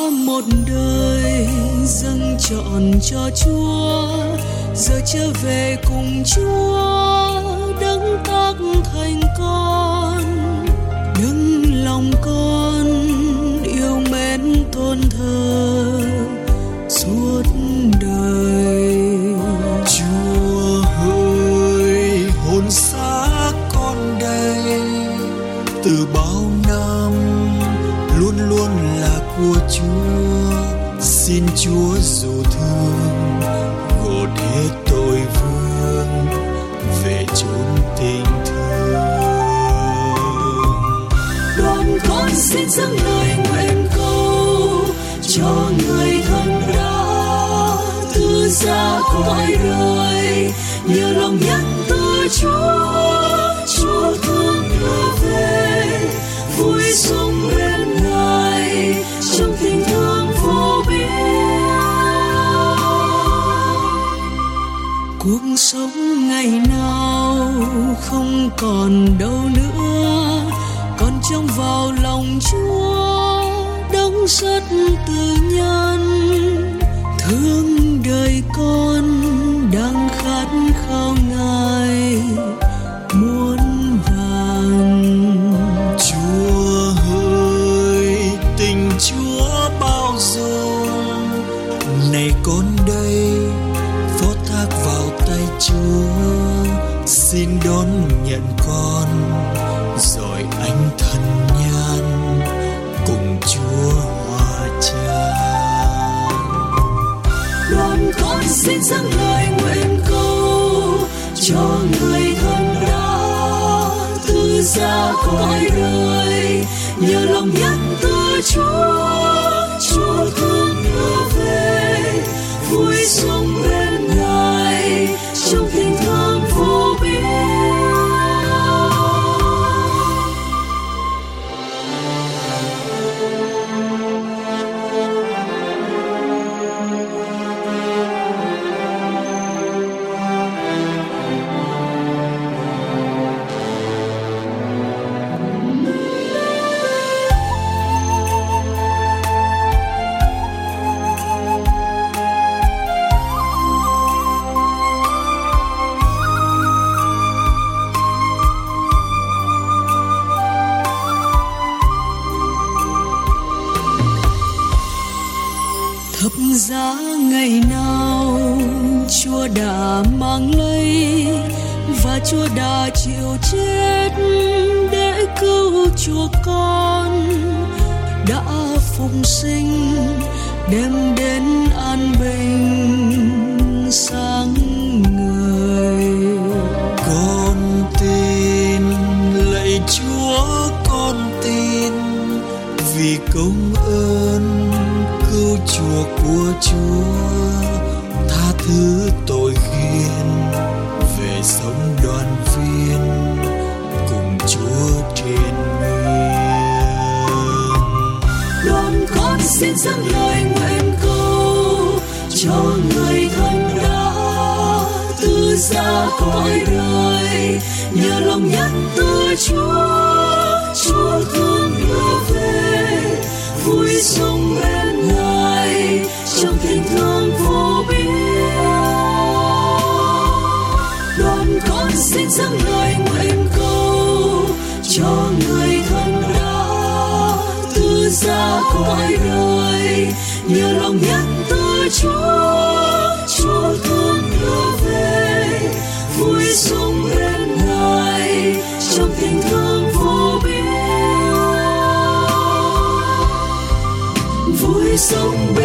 một đời dâng trọn cho Chúa, giờ trở về cùng Chúa đấng tác thành con. Đừng lòng con yêu mến tôn thờ suốt đời. Chúa ơi, hồn xác con đây từ bao năm luôn luôn là của Chúa. Xin Chúa dù thương gột hết tội vương về chốn tình thương. Đoàn con xin dâng lời nguyện cầu cho người thân đã từ xa cõi đời, nhờ lòng nhân từ Chúa thương đưa về, vui sống bên Ngài trong tình thương vô biên. Cuộc sống ngày nào không còn đâu nữa, con trông vào lòng Chúa đấng rất từ nhân. Thương đời con đang khát khao Ngài muôn vàn. Chúa ơi, tình Chúa bao dung, này con đây phó thác vào tay Chúa. Xin đón nhận con rồi anh thân nhan cùng Chúa hòa tràn. Đoàn con xin dâng lời nguyện cầu cho người thân đã từ xa cõi đời, nhờ lòng nhân từ Chúa thương đưa về, vui sống bên Ngài trong tình thương vô biên. Thập giá ngày nào Chúa đã mang lấy, và Chúa đã chịu chết để cứu chuộc con, đã phục sinh đem đến an bình sáng người. Con tin, lạy Chúa con tin, vì công ơn cứu chuộc của Chúa, tha thứ tội khiên về sống đoàn viên cùng Chúa trên miền. Đoàn con xin dâng lời nguyện cầu cho người thân đã từ xa cõi đời, nhờ lòng nhân từ Chúa thương đưa về, vui sống bên Ngài trong tình thương vô biên. Đoàn con xin dâng lời nguyện cầu cho người thân đã từ xa cõi đời, nhờ lòng nhân từ Chúa thương đưa về, vui sống bên Ngài trong tình thương vô biên. Vui sống bên